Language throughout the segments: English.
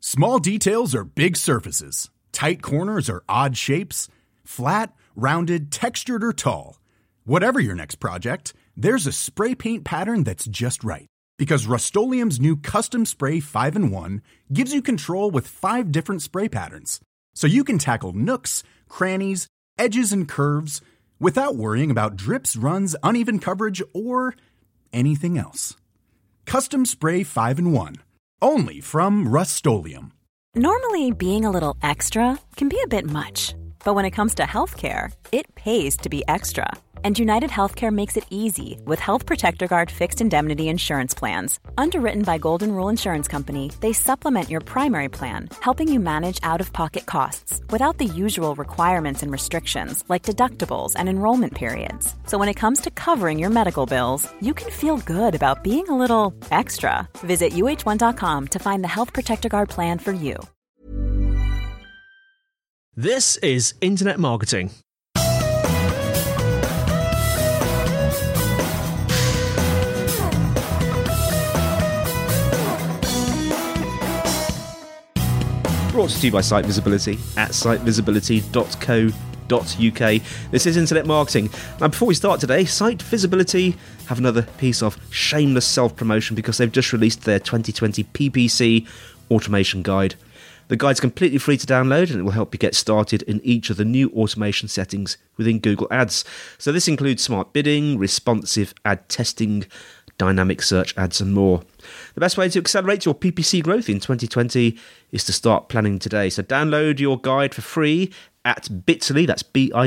Small details are big surfaces. Tight corners are odd shapes. Flat, rounded, textured, or tall. Whatever your next project, there's a spray paint pattern that's just right. Because Rust-Oleum's new Custom Spray 5-in-1 gives you control with 5 different spray patterns. So you can tackle nooks, crannies, edges, and curves without worrying about drips, runs, uneven coverage, or anything else. Custom Spray 5-in-1. Only from Rust-Oleum. Normally, being a little extra can be a bit much. But when it comes to healthcare, it pays to be extra. And United Healthcare makes it easy with Health Protector Guard fixed indemnity insurance plans. Underwritten by Golden Rule Insurance Company, they supplement your primary plan, helping you manage out-of-pocket costs without the usual requirements and restrictions like deductibles and enrollment periods. So when it comes to covering your medical bills, you can feel good about being a little extra. Visit uh1.com to find the Health Protector Guard plan for you. This is Internet Marketing. Brought to you by Site Visibility at sitevisibility.co.uk. This is Internet Marketing. Now, before we start today, Site Visibility have another piece of shameless self-promotion because they've just released their 2020 PPC Automation Guide. The guide's completely free to download and it will help you get started in each of the new automation settings within Google Ads. So this includes smart bidding, responsive ad testing, dynamic search ads and more. The best way to accelerate your PPC growth in 2020 is to start planning today. So download your guide for free at bit.ly, that's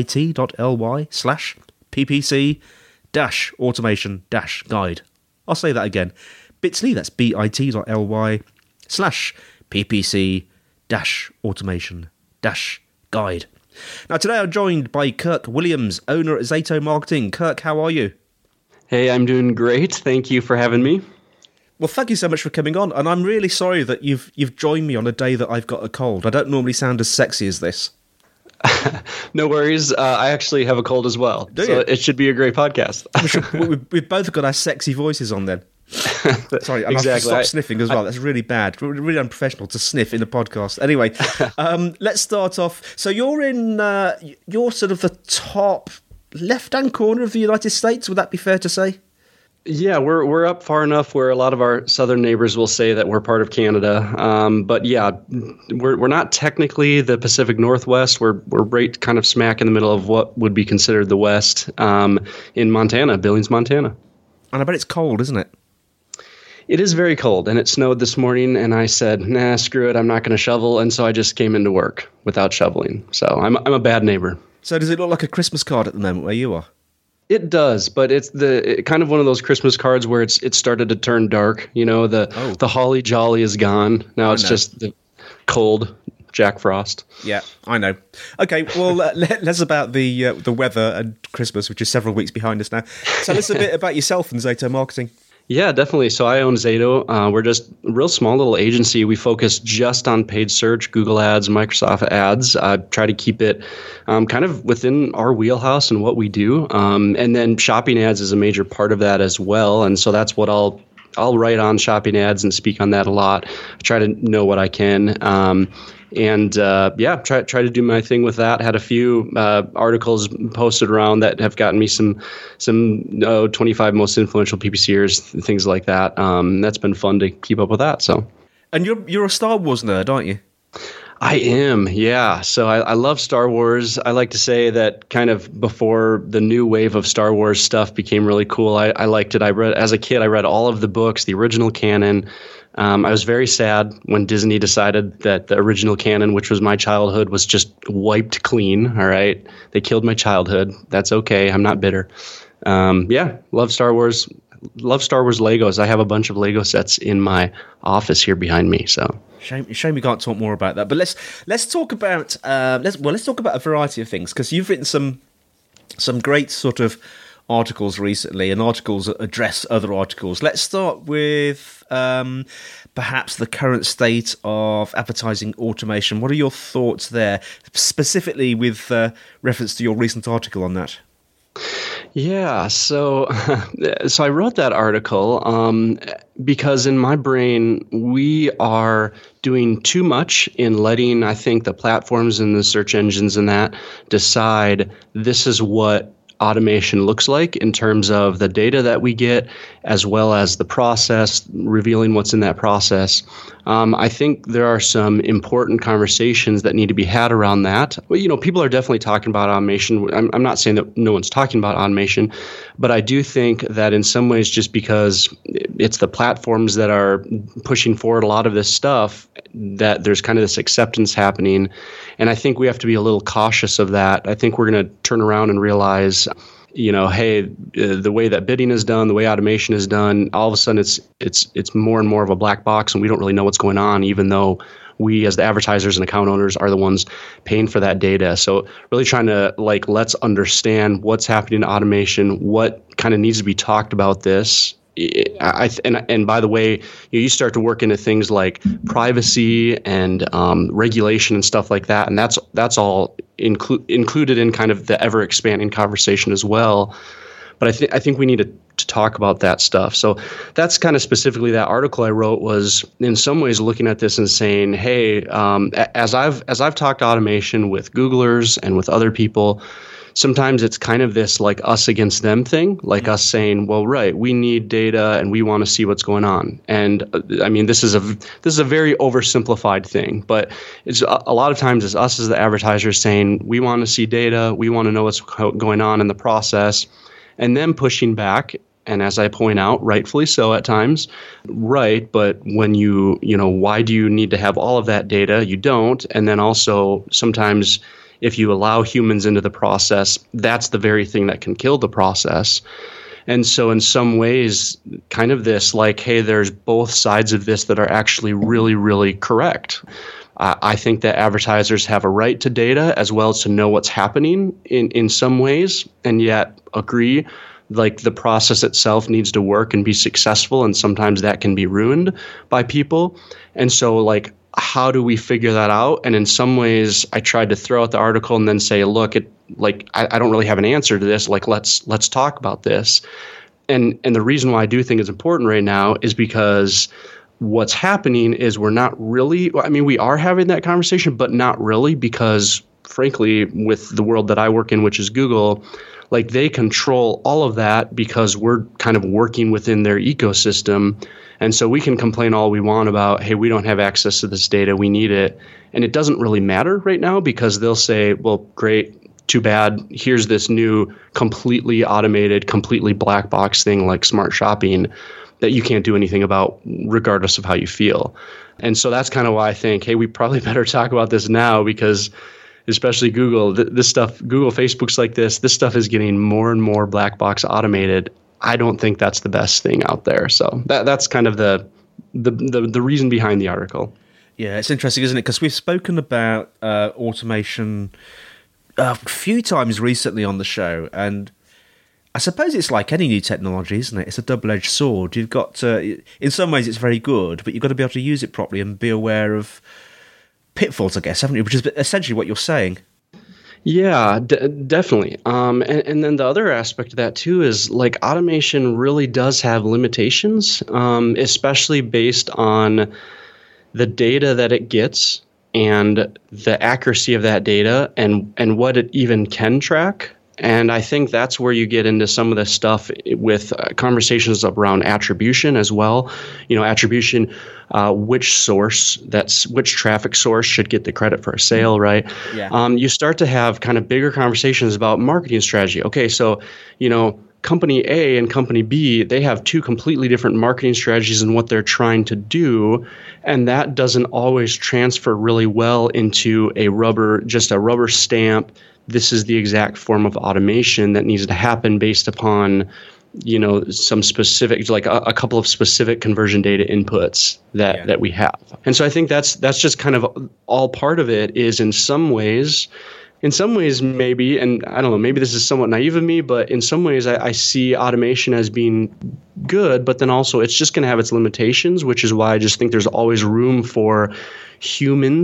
bit.ly/PPC-automation-guide. I'll say that again. bit.ly, that's bit.ly/PPC-automation-guide. Now today I'm joined by Kirk Williams, owner at Zato Marketing. Kirk, how are you? Hey, I'm doing great. Thank you for having me. Well, thank you so much for coming on, and I'm really sorry that you've joined me on a day that I've got a cold. I don't normally sound as sexy as this. No worries. I actually have a cold as well, so it should be a great podcast. We've both got our sexy voices on then. Sorry, and exactly. I'll stop sniffing as well. That's really bad. Really unprofessional to sniff in a podcast. Anyway, let's start off. So you're you're sort of the top left-hand corner of the United States. Would that be fair to say? Yeah, we're up far enough where a lot of our southern neighbors will say that we're part of Canada. But yeah, we're not technically the Pacific Northwest. We're right kind of smack in the middle of what would be considered the West in Montana, Billings, Montana. And I bet it's cold, isn't it? It is very cold, and it snowed this morning, and I said, nah, screw it, I'm not going to shovel, and so I just came into work without shoveling. So I'm a bad neighbor. So does it look like a Christmas card at the moment where you are? It does, but it's kind of one of those Christmas cards where it started to turn dark. You know, the holly jolly is gone. Now it's just the cold Jack Frost. Yeah, I know. Okay, well, less about the weather and Christmas, which is several weeks behind us now. Tell us a bit about yourself and Zato Marketing. Yeah, definitely. So I own Zato. We're just a real small little agency. We focus just on paid search, Google Ads, Microsoft Ads. I try to keep it kind of within our wheelhouse and what we do. And then shopping ads is a major part of that as well. And so that's what I'll write on shopping ads and speak on that a lot. I try to know what I can. Try to do my thing with that. Had a few articles posted around that have gotten me some 25 most influential PPCers, things like that. That's been fun to keep up with that. So, and you're a Star Wars nerd, aren't you? I am, yeah. So I love Star Wars. I like to say that kind of before the new wave of Star Wars stuff became really cool, I liked it. As a kid, I read all of the books, the original canon. I was very sad when Disney decided that the original canon, which was my childhood, was just wiped clean. All right. They killed my childhood. That's okay. I'm not bitter. Love Star Wars. Love Star Wars Legos. I have a bunch of Lego sets in my office here behind me. So shame we can't talk more about that. But let's talk about let's talk about a variety of things, because you've written some great sort of articles recently, and articles that address other articles. Let's start with perhaps the current state of advertising automation. What are your thoughts there, specifically with reference to your recent article on that? Yeah, so I wrote that article because in my brain we are doing too much in letting, I think, the platforms and the search engines and that decide this is what automation looks like in terms of the data that we get, as well as the process, revealing what's in that process. I think there are some important conversations that need to be had around that. Well, people are definitely talking about automation. I'm not saying that no one's talking about automation, but I do think that in some ways, just because it's the platforms that are pushing forward a lot of this stuff, that there's kind of this acceptance happening. And I think we have to be a little cautious of that. I think we're going to turn around and realize, hey, the way that bidding is done, the way automation is done, all of a sudden it's more and more of a black box, and we don't really know what's going on, even though we as the advertisers and account owners are the ones paying for that data. So really trying to let's understand what's happening in automation, what kind of needs to be talked about this. And by the way, you start to work into things like privacy and regulation and stuff like that, and that's all included in kind of the ever expanding conversation as well. But I think we need to talk about that stuff. So that's kind of specifically that article I wrote was in some ways looking at this and saying, hey, as I've talked automation with Googlers and with other people, sometimes it's kind of this us against them thing, us saying, well, right, we need data and we want to see what's going on. And I mean, this is a very oversimplified thing, but it's a lot of times it's us as the advertisers saying, we want to see data, we want to know what's going on in the process, and then pushing back. And as I point out, rightfully so at times, right, but when why do you need to have all of that data? You don't. And then also sometimes if you allow humans into the process, that's the very thing that can kill the process. And so in some ways, kind of this hey, there's both sides of this that are actually really, really correct. I think that advertisers have a right to data as well as to know what's happening in some ways, and yet agree the process itself needs to work and be successful, and sometimes that can be ruined by people. And so how do we figure that out? And in some ways, I tried to throw out the article and then say, look, I don't really have an answer to this. Let's talk about this. And the reason why I do think it's important right now is because what's happening is we're not really, we are having that conversation, but not really, because frankly, with the world that I work in, which is Google, they control all of that because we're kind of working within their ecosystem. And so we can complain all we want about, hey, we don't have access to this data, we need it. And it doesn't really matter right now because they'll say, well, great, too bad, here's this new completely automated, completely black box thing like smart shopping that you can't do anything about regardless of how you feel. And so that's kind of why I think, hey, we probably better talk about this now, because especially Google, this stuff, Google, Facebook's like this stuff is getting more and more black box automated. I don't think that's the best thing out there. So that's kind of the reason behind the article. Yeah, it's interesting, isn't it? Because we've spoken about automation a few times recently on the show, and I suppose it's like any new technology, isn't it? It's a double-edged sword. You've got to, in some ways it's very good, but you've got to be able to use it properly and be aware of pitfalls, I guess, haven't you? Which is essentially what you're saying. Yeah, definitely. And then the other aspect of that too is automation really does have limitations, especially based on the data that it gets and the accuracy of that data and what it even can track. And I think that's where you get into some of the stuff with conversations around attribution as well. Attribution, which traffic source should get the credit for a sale, right? Yeah. You start to have kind of bigger conversations about marketing strategy. Okay, so, company A and company B, they have two completely different marketing strategies in what they're trying to do. And that doesn't always transfer really well into a rubber stamp. This is the exact form of automation that needs to happen based upon, some specific, a couple of specific conversion data inputs that we have. And so I think that's just kind of all part of it. Is in some ways maybe, and I don't know, maybe this is somewhat naive of me, but in some ways I see automation as being good, but then also it's just going to have its limitations, which is why I just think there's always room for human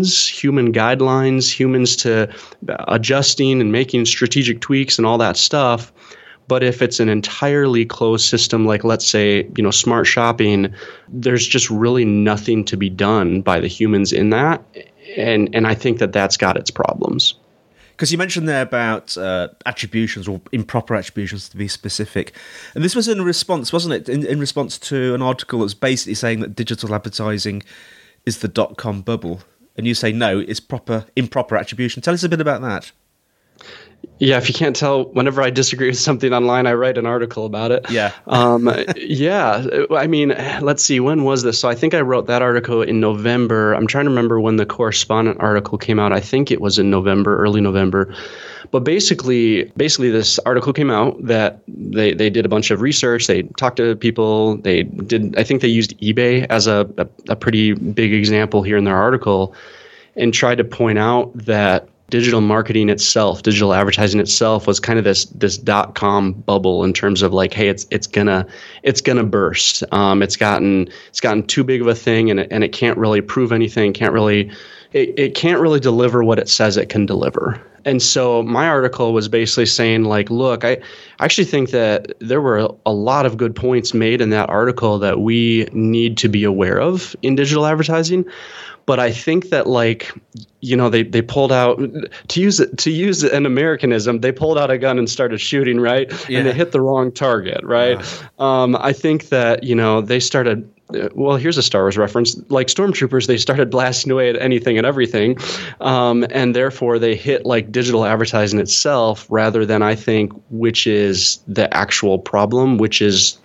guidelines, humans to adjusting and making strategic tweaks and all that stuff. But if it's an entirely closed system, like let's say, smart shopping, there's just really nothing to be done by the humans in that. And I think that that's got its problems. Because you mentioned there about attributions, or improper attributions to be specific. And this was in response, wasn't it? In response to an article that was basically saying that digital advertising is the dot-com bubble. And you say, no, it's improper attribution. Tell us a bit about that. Yeah, if you can't tell, whenever I disagree with something online, I write an article about it. Yeah. Yeah. I mean, let's see, when was this? So I think I wrote that article in November. I'm trying to remember when the correspondent article came out. I think it was in November, early November. But basically this article came out that they did a bunch of research. They talked to people. I think they used eBay as a pretty big example here in their article, and tried to point out that digital marketing itself, digital advertising itself, was kind of this dot-com bubble in terms of like, hey, it's gonna burst. It's gotten too big of a thing, and it can't really prove anything. It can't really deliver what it says it can deliver. And so my article was basically saying, like, look, I actually think that there were a lot of good points made in that article that we need to be aware of in digital advertising. But I think that, like, they pulled out, to use an Americanism, they pulled out a gun and started shooting, right? Yeah. And they hit the wrong target, right? Yeah. I think that, they started, well, here's a Star Wars reference, like stormtroopers, they started blasting away at anything and everything. And therefore they hit like digital advertising itself rather than, I think, which is the actual problem, which is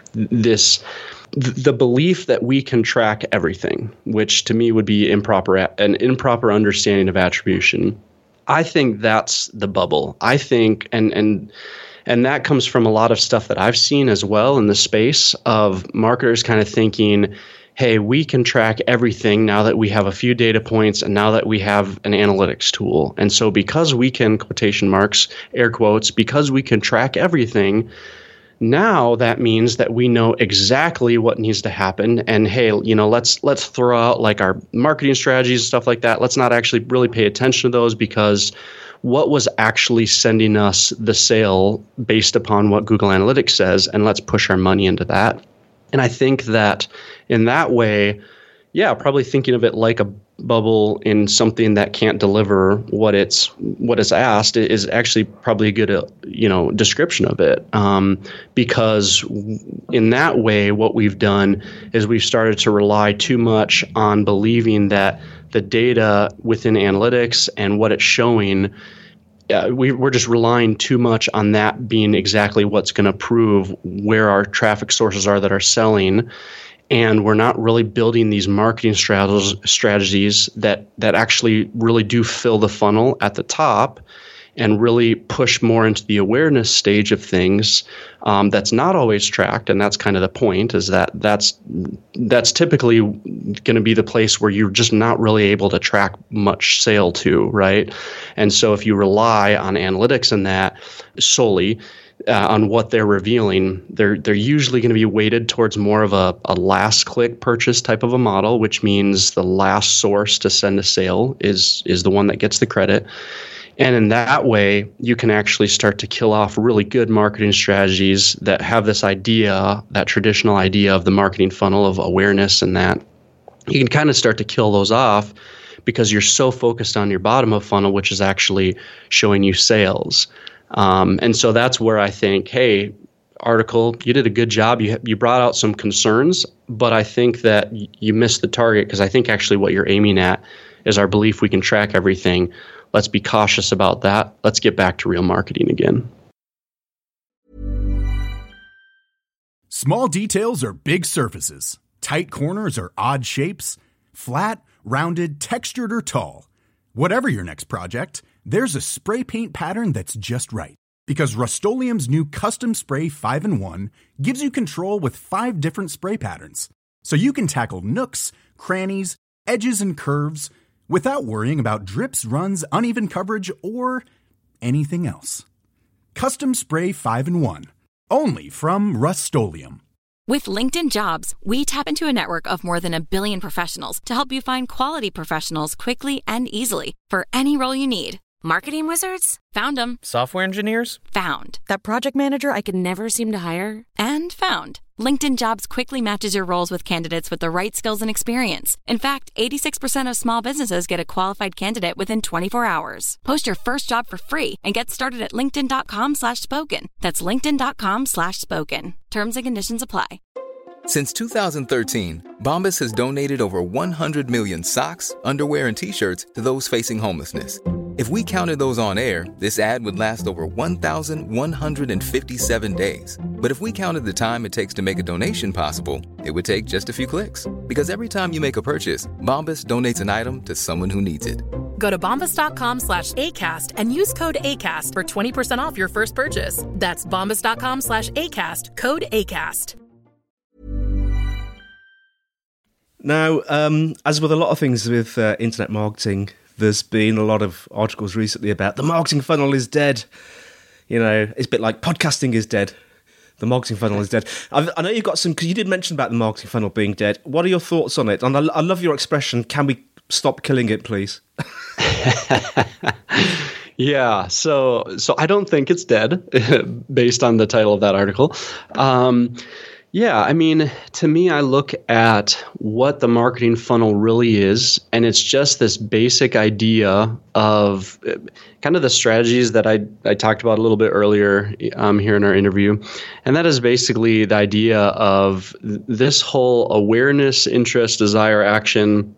the belief that we can track everything, which to me would be an improper understanding of attribution. I think that's the bubble. I think, and that comes from a lot of stuff that I've seen as well in the space of marketers kind of thinking, hey, we can track everything now that we have a few data points and now that we have an analytics tool. And so because we can, quotation marks, air quotes, because we can track everything, now that means that we know exactly what needs to happen. And hey, let's throw out like our marketing strategies and stuff like that. Let's not actually really pay attention to those, because what was actually sending us the sale based upon what Google Analytics says, and let's push our money into that. And I think that in that way, yeah, probably thinking of it like a bubble in something that can't deliver what it's asked is actually probably a good description of it, because in that way what we've done is we've started to rely too much on believing that the data within analytics and what it's showing, we're just relying too much on that being exactly what's going to prove where our traffic sources are that are selling. And we're not really building these marketing strategies that actually really do fill the funnel at the top and really push more into the awareness stage of things. That's not always tracked, and that's kind of the point, is that's typically going to be the place where you're just not really able to track much sale to, right? And so if you rely on analytics and that solely, on what they're revealing, they're usually going to be weighted towards more of a last click purchase type of a model, which means the last source to send a sale is the one that gets the credit. And in that way, you can actually start to kill off really good marketing strategies that have this idea, that traditional idea of the marketing funnel of awareness, and that you can kind of start to kill those off because you're so focused on your bottom of funnel, which is actually showing you sales. And so that's where I think, hey, article, you did a good job. You brought out some concerns, but I think that you missed the target, because I think actually what you're aiming at is our belief we can track everything. Let's be cautious about that. Let's get back to real marketing again. Small details are big surfaces. Tight corners are odd shapes. Flat, rounded, textured, or tall. Whatever your next project, there's a spray paint pattern that's just right. Because Rust-Oleum's new Custom Spray 5-in-1 gives you control with 5 different spray patterns. So you can tackle nooks, crannies, edges, and curves without worrying about drips, runs, uneven coverage, or anything else. Custom Spray 5-in-1. Only from Rust-Oleum. With LinkedIn Jobs, we tap into a network of more than 1 billion professionals to help you find quality professionals quickly and easily for any role you need. Marketing wizards? Found them. Software engineers? Found. That project manager I could never seem to hire? And found. LinkedIn Jobs quickly matches your roles with candidates with the right skills and experience. In fact, 86% of small businesses get a qualified candidate within 24 hours. Post your first job for free and get started at linkedin.com/spoken. That's linkedin.com/spoken. Terms and conditions apply. Since 2013, Bombas has donated over 100 million socks, underwear, and T-shirts to those facing homelessness. If we counted those on air, this ad would last over 1,157 days. But if we counted the time it takes to make a donation possible, it would take just a few clicks. Because every time you make a purchase, Bombas donates an item to someone who needs it. Go to bombas.com/ACAST and use code ACAST for 20% off your first purchase. That's bombas.com/ACAST, code ACAST. Now, as with a lot of things with internet marketing, there's been a lot of articles recently about the marketing funnel is dead. You know, it's a bit like podcasting is dead. The marketing funnel is dead. I know you've got some, because you did mention about the marketing funnel being dead. What are your thoughts on it? And I love your expression, can we stop killing it, please? Yeah, so I don't think it's dead, based on the title of that article. Yeah, I mean, to me, I look at what the marketing funnel really is, and it's just this basic idea of kind of the strategies that I talked about a little bit earlier here in our interview. And that is basically the idea of this whole awareness, interest, desire, action.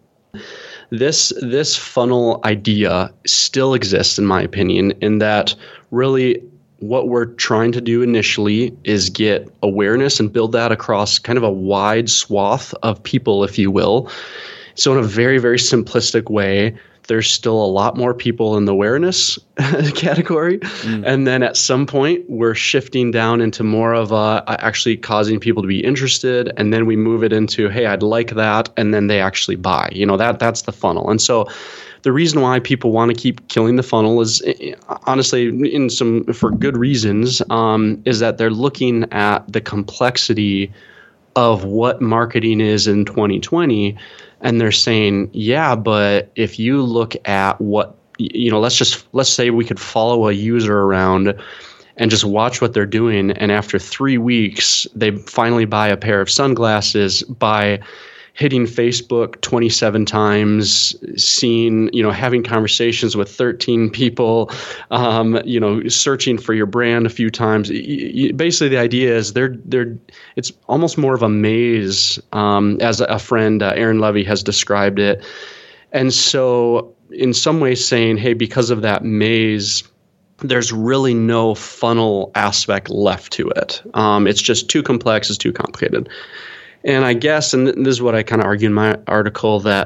This funnel idea still exists, in my opinion, in that really what we're trying to do initially is get awareness and build that across kind of a wide swath of people, if you will. So in a very, very simplistic way, there's still a lot more people in the awareness category. And then at some point, we're shifting down into more of actually causing people to be interested. And then we move it into, hey, I'd like that. And then they actually buy. You know, that's the funnel. And so the reason why people want to keep killing the funnel is, honestly, for good reasons, is that they're looking at the complexity of what marketing is in 2020, and they're saying, yeah, but if you look at what, you know, let's say we could follow a user around and just watch what they're doing, and after 3 weeks, they finally buy a pair of sunglasses by hitting Facebook 27 times, having conversations with 13 people, searching for your brand a few times. Basically, the idea is it's almost more of a maze, as a friend, Aaron Levy, has described it. And so in some ways saying, hey, because of that maze, there's really no funnel aspect left to it. It's just too complex, it's too complicated. And I guess, and this is what I kind of argue in my article, that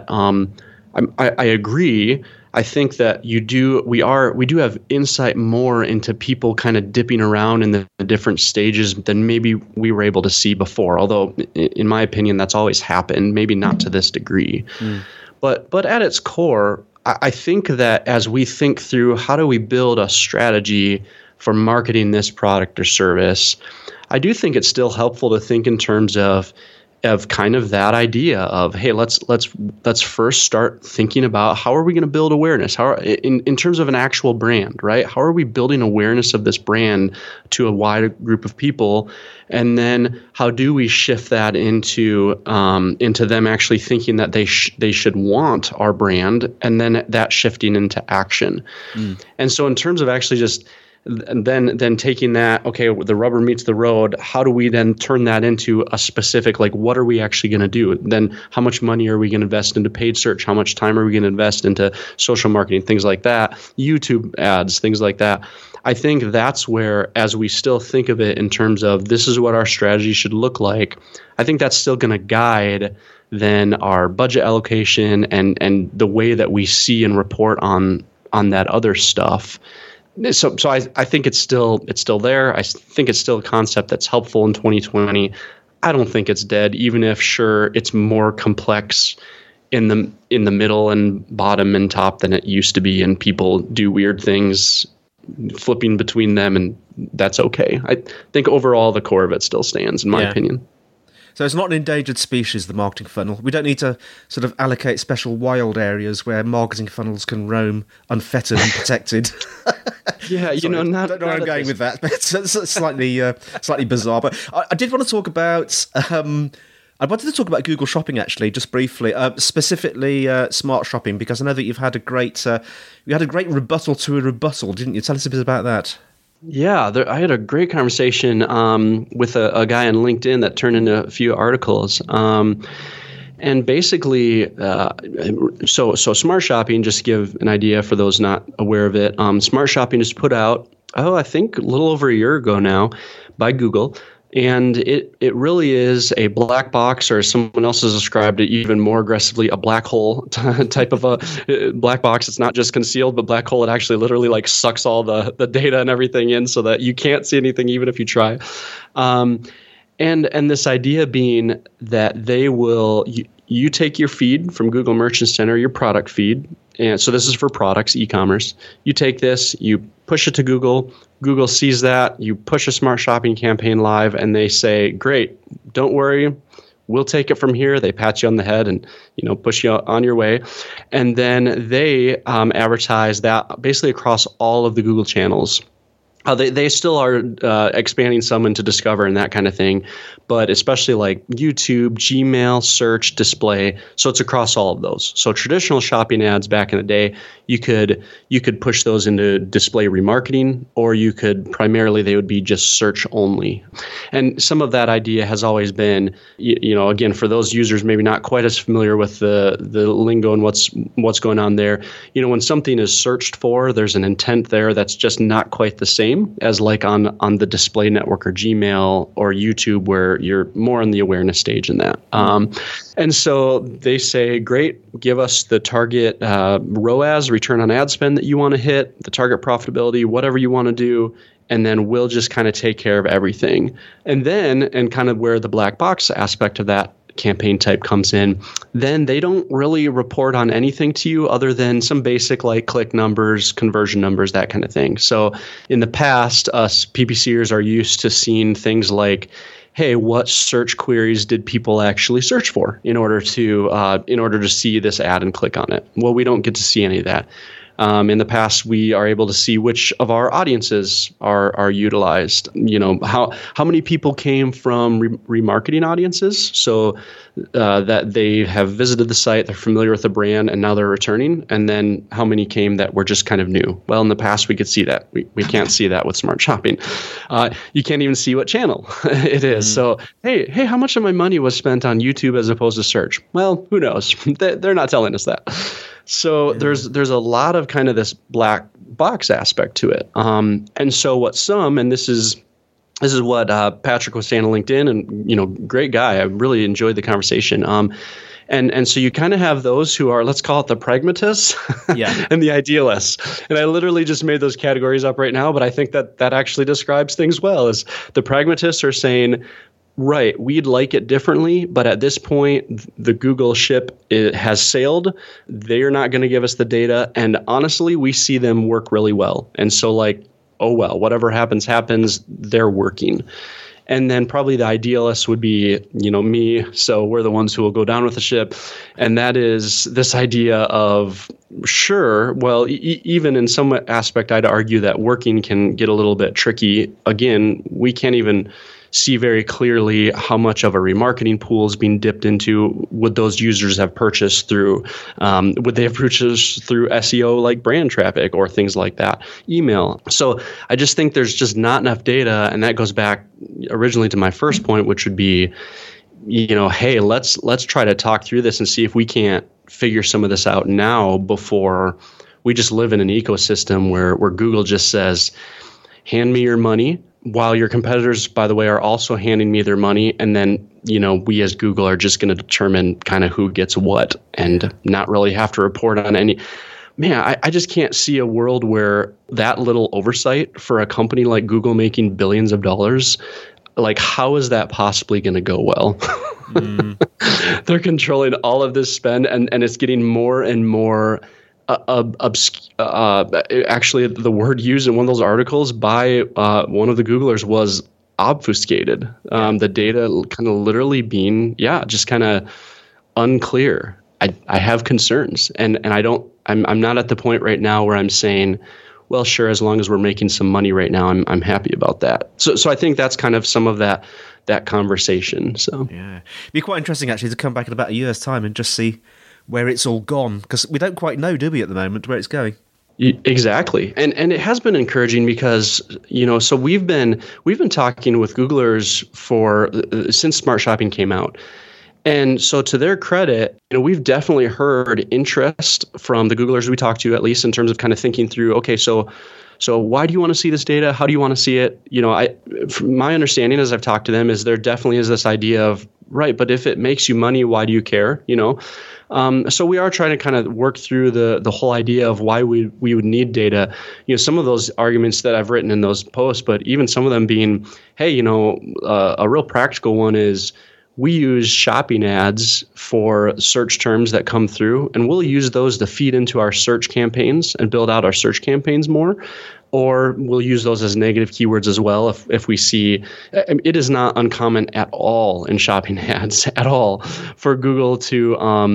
I agree. I think that we do have insight more into people kind of dipping around in the different stages than maybe we were able to see before. Although, in my opinion, that's always happened, maybe not to this degree. But at its core, I think that as we think through how do we build a strategy for marketing this product or service, I do think it's still helpful to think in terms of kind of that idea of, hey, let's first start thinking about how are we going to build awareness? In terms of an actual brand, right? How are we building awareness of this brand to a wider group of people? And then how do we shift that into them actually thinking that they should want our brand, and then that shifting into action. And so in terms of actually just then taking that, okay, the rubber meets the road, how do we then turn that into a specific, like, what are we actually going to do? Then how much money are we going to invest into paid search? How much time are we going to invest into social marketing, things like that, YouTube ads, things like that. I think that's where, as we still think of it in terms of this is what our strategy should look like, I think that's still going to guide then our budget allocation and the way that we see and report on that other stuff. So I think it's still there. I think it's still a concept that's helpful in 2020. I don't think it's dead, even if sure it's more complex in the middle and bottom and top than it used to be, and people do weird things flipping between them, and that's okay. I think overall the core of it still stands, in my opinion. So it's not an endangered species, the marketing funnel. We don't need to sort of allocate special wild areas where marketing funnels can roam unfettered and protected. Yeah, I don't know where I'm going with that, but it's slightly bizarre. But I did want to talk about... I wanted to talk about Google Shopping, actually, just briefly, specifically Smart Shopping, because I know that you've had a great rebuttal to a rebuttal, didn't you? Tell us a bit about that. Yeah, I had a great conversation with a guy on LinkedIn that turned into a few articles. And basically, so Smart Shopping, just to give an idea for those not aware of it, Smart Shopping is put out, I think a little over a year ago now by Google. And it really is a black box, or someone else has described it even more aggressively, a black hole type of a black box. It's not just concealed, but black hole. It actually literally like sucks all the data and everything in so that you can't see anything even if you try. And this idea being that they will you take your feed from Google Merchant Center, your product feed. And so this is for products, e-commerce. You take this, you push it to Google. Google sees that. You push a Smart Shopping campaign live, and they say, "Great, don't worry, we'll take it from here." They pat you on the head and push you on your way, and then they advertise that basically across all of the Google channels. They still are expanding some into Discover and that kind of thing, but especially like YouTube, Gmail, search, display. So it's across all of those. So traditional shopping ads back in the day, you could push those into display remarketing, or you could primarily they would be just search only. And some of that idea has always been, again, for those users maybe not quite as familiar with the lingo and what's going on there. When something is searched for, there's an intent there that's just not quite the same as like on the display network or Gmail or YouTube, where you're more in the awareness stage in that. And so they say, great, give us the target ROAS, return on ad spend that you want to hit, the target profitability, whatever you want to do, and then we'll just kind of take care of everything. And kind of where the black box aspect of that campaign type comes in, then they don't really report on anything to you other than some basic like click numbers, conversion numbers, that kind of thing. So in the past, us PPCers are used to seeing things like, hey, what search queries did people actually search for in order to see this ad and click on it? Well, we don't get to see any of that. In the past, we are able to see which of our audiences are utilized. How many people came from remarketing audiences, so that they have visited the site, they're familiar with the brand, and now they're returning. And then how many came that were just kind of new? Well, in the past, we could see that. We can't see that with Smart Shopping. You can't even see what channel it is. So hey, how much of my money was spent on YouTube as opposed to search? Well, who knows? They're not telling us that. So there's a lot of kind of this black box aspect to it. And so and this is what Patrick was saying on LinkedIn, and great guy. I really enjoyed the conversation. And so you kind of have those who are, let's call it the pragmatists and the idealists. And I literally just made those categories up right now, but I think that actually describes things well. Is the pragmatists are saying, right, we'd like it differently, but at this point, the Google ship has sailed. They're not going to give us the data. And honestly, we see them work really well. And so oh, well, whatever happens, they're working. And then probably the idealists would be, me. So we're the ones who will go down with the ship. And that is this idea of, sure, well, even in some aspect, I'd argue that working can get a little bit tricky. Again, we can't even see very clearly how much of a remarketing pool is being dipped into. Would those users have purchased through, SEO like brand traffic or things like that, email? So I just think there's just not enough data. And that goes back originally to my first point, which would be, hey, let's try to talk through this and see if we can't figure some of this out now before we just live in an ecosystem where Google just says, hand me your money, while your competitors, by the way, are also handing me their money. And then, we as Google are just going to determine kind of who gets what and not really have to report on any. Man, I just can't see a world where that little oversight for a company like Google making billions of dollars, like how is that possibly going to go well? They're controlling all of this spend and it's getting more and more actually, the word used in one of those articles by one of the Googlers was obfuscated. The data kind of literally being, just kind of unclear. I have concerns, and I'm not at the point right now where I'm saying, well, sure, as long as we're making some money right now, I'm happy about that. So I think that's kind of some of that conversation. So yeah, it'd be quite interesting actually to come back in about a year's time and just see where it's all gone, because we don't quite know, do we, at the moment, where it's going? Exactly. And it has been encouraging because, so we've been talking with Googlers since Smart Shopping came out. And so to their credit, we've definitely heard interest from the Googlers we talked to, at least in terms of kind of thinking through, okay, so why do you want to see this data? How do you want to see it? From my understanding as I've talked to them is there definitely is this idea of, right, but if it makes you money, why do you care? So we are trying to kind of work through the whole idea of why we would need data. Some of those arguments that I've written in those posts, but even some of them being, hey, a real practical one is we use shopping ads for search terms that come through, and we'll use those to feed into our search campaigns and build out our search campaigns more. Or we'll use those as negative keywords as well if we see. It is not uncommon at all in shopping ads at all for Google to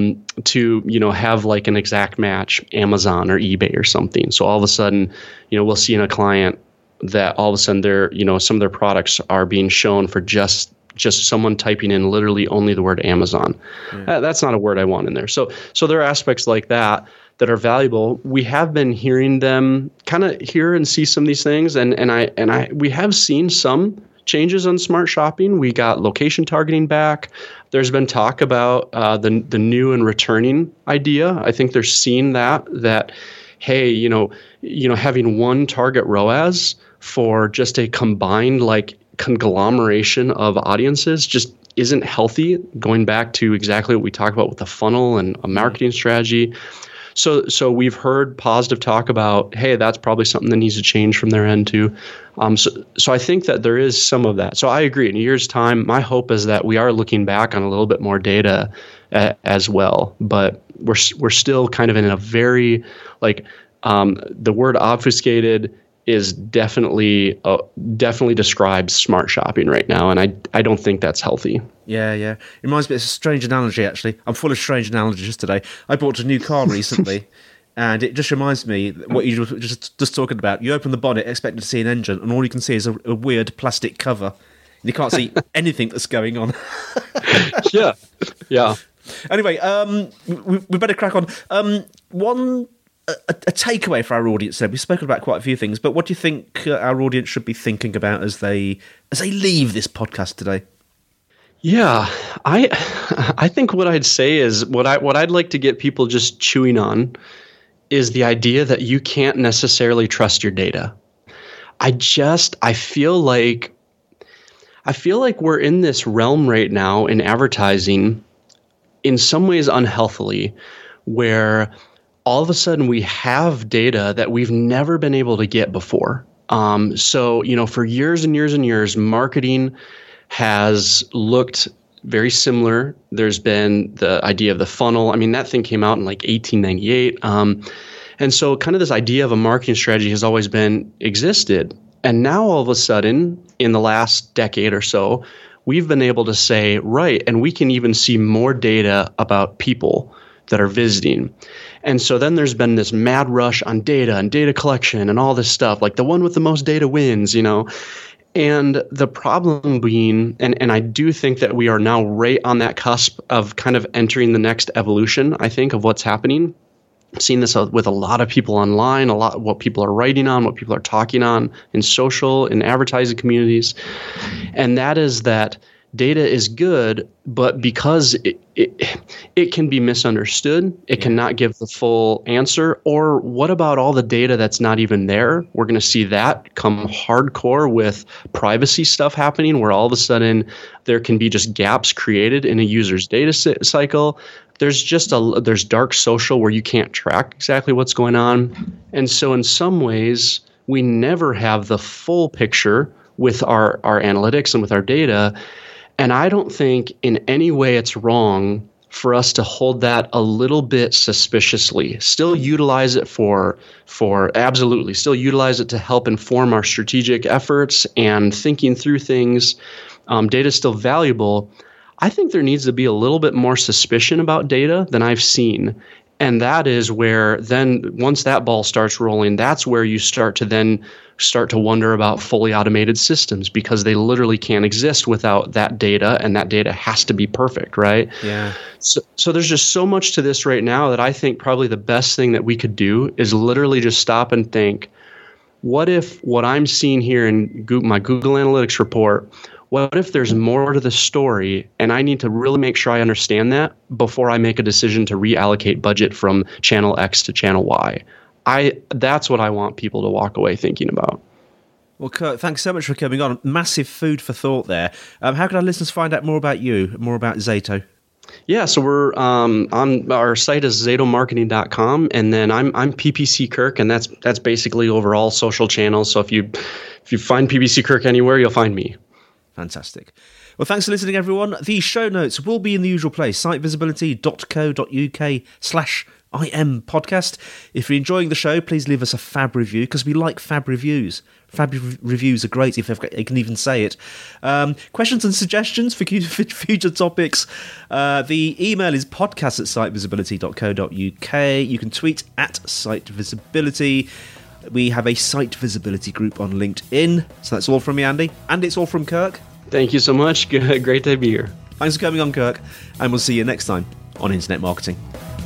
have like an exact match Amazon or eBay or something. So all of a sudden, we'll see in a client that all of a sudden some of their products are being shown for just someone typing in literally only the word Amazon. Yeah. That's not a word I want in there. So there are aspects like that are valuable. We have been hearing them kind of hear and see some of these things, and we have seen some changes on Smart Shopping. We got location targeting back. There's been talk about the new and returning idea. I think they're seeing that hey, having one target ROAS for just a combined conglomeration of audiences just isn't healthy, going back to exactly what we talked about with the funnel and a marketing strategy. So we've heard positive talk about, hey, that's probably something that needs to change from their end too. So I think that there is some of that. So I agree. In a year's time, my hope is that we are looking back on a little bit more data as well. But we're still kind of in a very the word obfuscated is definitely describes Smart Shopping right now, and I don't think that's healthy. Yeah. It reminds me of a strange analogy, actually. I'm full of strange analogies today. I bought a new car recently, and it just reminds me what you were just talking about. You open the bonnet expecting to see an engine, and all you can see is a weird plastic cover. And you can't see anything that's going on. Yeah. Anyway, we better crack on. A takeaway for our audience then. We've spoken about quite a few things, but what do you think our audience should be thinking about as they leave this podcast today? Yeah, I think what I'd say is what I'd like to get people just chewing on is the idea that you can't necessarily trust your data. I feel like we're in this realm right now in advertising, in some ways unhealthily, where all of a sudden we have data that we've never been able to get before. So for years and years and years, marketing has looked very similar. There's been the idea of the funnel. I mean, that thing came out in 1898. And so kind of this idea of a marketing strategy has always existed. And now all of a sudden, in the last decade or so, we've been able to say, right, and we can even see more data about people that are visiting. And so then there's been this mad rush on data and data collection and all this stuff, like the one with the most data wins, And the problem being, and I do think that we are now right on that cusp of kind of entering the next evolution, I think, of what's happening. I've seen this with a lot of people online, a lot of what people are writing on, what people are talking on in social, in advertising communities. And that is that data is good, but because it can be misunderstood, it cannot give the full answer. Or what about all the data that's not even there? We're going to see that come hardcore with privacy stuff happening, where all of a sudden there can be just gaps created in a user's data cycle. There's there's dark social where you can't track exactly what's going on. And so in some ways, we never have the full picture with our analytics and with our data. And I don't think in any way it's wrong for us to hold that a little bit suspiciously. Still utilize it for absolutely. Still utilize it to help inform our strategic efforts and thinking through things. Data is still valuable. I think there needs to be a little bit more suspicion about data than I've seen. And that is where then once that ball starts rolling, that's where you start to wonder about fully automated systems, because they literally can't exist without that data, and that data has to be perfect, right? Yeah. So there's just so much to this right now that I think probably the best thing that we could do is literally just stop and think, what if what I'm seeing here in my Google Analytics report, what if there's more to the story, and I need to really make sure I understand that before I make a decision to reallocate budget from channel X to channel Y? That's what I want people to walk away thinking about. Well, Kirk, thanks so much for coming on. Massive food for thought there. How can our listeners find out more about you, more about Zato? Yeah, so we're on our site is zatomarketing.com, and then I'm PPC Kirk, and that's basically over all social channels. So if you find PPC Kirk anywhere, you'll find me. Fantastic. Well, thanks for listening, everyone. The show notes will be in the usual place, sitevisibility.co.uk/IM podcast. If you're enjoying the show, please leave us a fab review, because we like fab reviews. Fab reviews are great if they can even say it. Questions and suggestions for future topics. The email is podcast@sitevisibility.co.uk. You can tweet @sitevisibility. We have a Site Visibility group on LinkedIn. So that's all from me, Andy. And it's all from Kirk. Thank you so much. Great to be here. Thanks for coming on, Kirk. And we'll see you next time on Internet Marketing.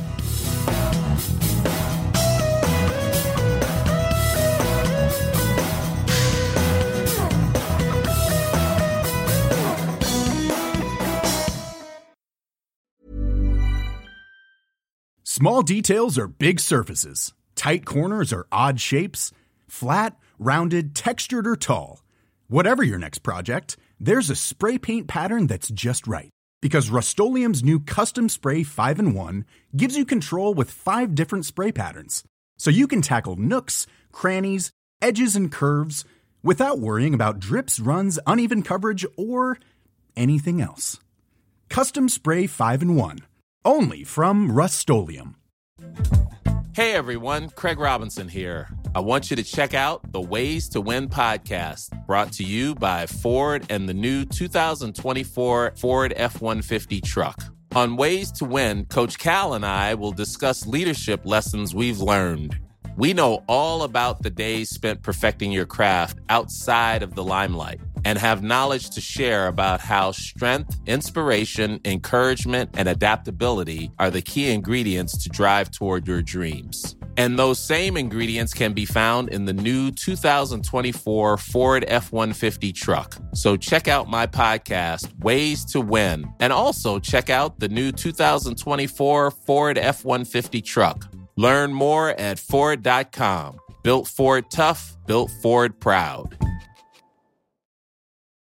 Small details are big surfaces. Tight corners are odd shapes. Flat, rounded, textured, or tall. Whatever your next project, there's a spray paint pattern that's just right. Because Rust-Oleum's new Custom Spray 5-in-1 gives you control with 5 different spray patterns. So you can tackle nooks, crannies, edges, and curves without worrying about drips, runs, uneven coverage, or anything else. Custom Spray 5-in-1. Only from Rust-Oleum. Hey everyone, Craig Robinson here. I want you to check out the Ways to Win podcast, brought to you by Ford and the new 2024 Ford F-150 truck. On Ways to Win, Coach Cal and I will discuss leadership lessons we've learned. We know all about the days spent perfecting your craft outside of the limelight, and have knowledge to share about how strength, inspiration, encouragement, and adaptability are the key ingredients to drive toward your dreams. And those same ingredients can be found in the new 2024 Ford F-150 truck. So check out my podcast, Ways to Win, and also check out the new 2024 Ford F-150 truck. Learn more at Ford.com. Built Ford tough, built Ford proud.